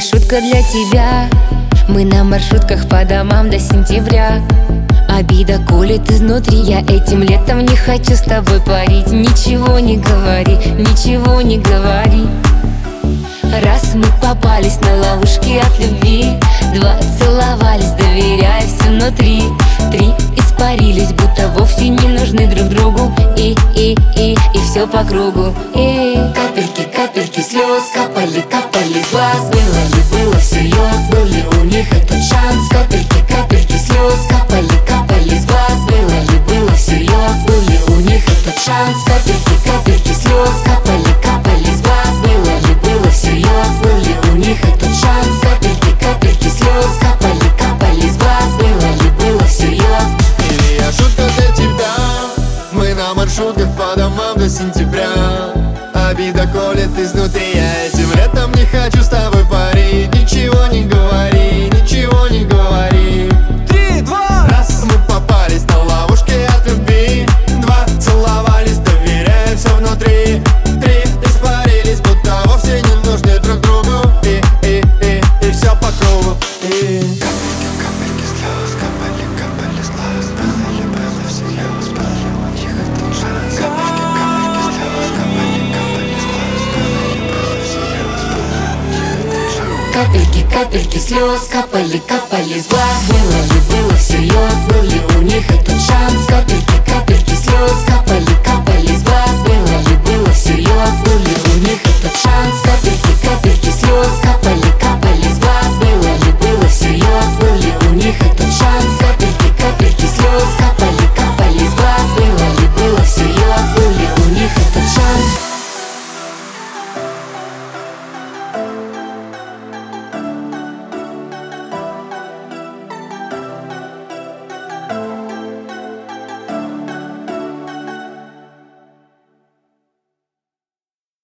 шутка для тебя. Мы на маршрутках по домам до сентября. Обида колет изнутри, я этим летом не хочу с тобой парить. Ничего не говори, ничего не говори. Раз мы попались на ловушки от любви, два целовались, доверяя все внутри, три испарились, будто вовсе не нужны друг другу. И все по кругу. И капельки, капельки слез капали, капали с глаз. Было ли, было всерьез, был ли у них этот шанс? Капельки, капельки слез капали, капали с глаз. Было ли, было всерьез, был ли у них этот шанс? Капельки, капельки слез капали, капали с глаз. Было ли, было всерьез, был ли у них этот шанс? Капельки, капельки слез капали, капали с глаз. Было ли, было всерьез? Или я шутка для тебя? Мы на маршрутках по домам до сентября. Обида колет изнутри, я этим летом не хочу с тобой парить. Ничего не говори, ничего не говори. 3, 2, раз. Мы попались на ловушки от любви, два целовались, доверяя все внутри, три испарились, будто вовсе не нужны друг другу. И все по кругу. И капельки, капельки слез капали, капали с глаз. Было ли, было всерьез, был ли у них этот шанс? Капельки, капельки слез капали, капали с глаз. Было ли, было всерьез, был ли у них этот шанс? Капельки, капельки слез капали, капали с глаз. Было ли, было всерьез, был ли у них